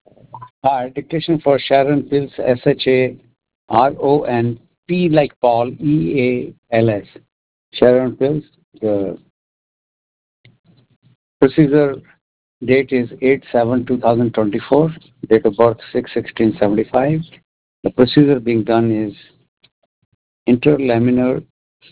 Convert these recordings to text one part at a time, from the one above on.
Dictation for Sharon Pills, Sharon, P like Paul, EALS. Sharon Pills. The procedure date is 8/7/2024. Date of birth 6/16/75. The procedure being done is interlaminar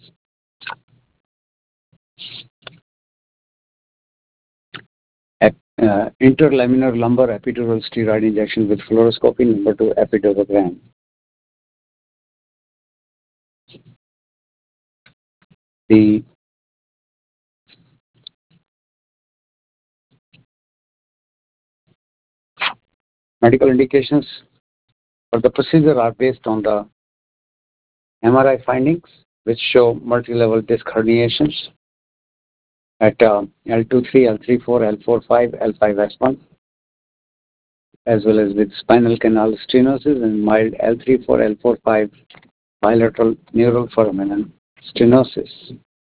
interlaminar lumbar epidural steroid injection with fluoroscopy, number 2 epidurogram. The medical indications for the procedure are based on the MRI findings, which show multi-level disc herniations at L23, L34, L45, L5S1, as well as with spinal canal stenosis and mild L34, L45 bilateral neural foramen stenosis.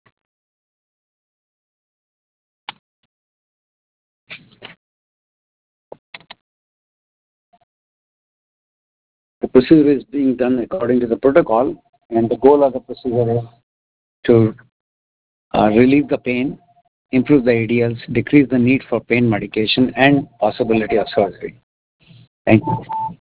The procedure is being done according to the protocol, and the goal of the procedure is to relieve the pain, improve the ADLs, decrease the need for pain medication, and possibility of surgery. Thank you.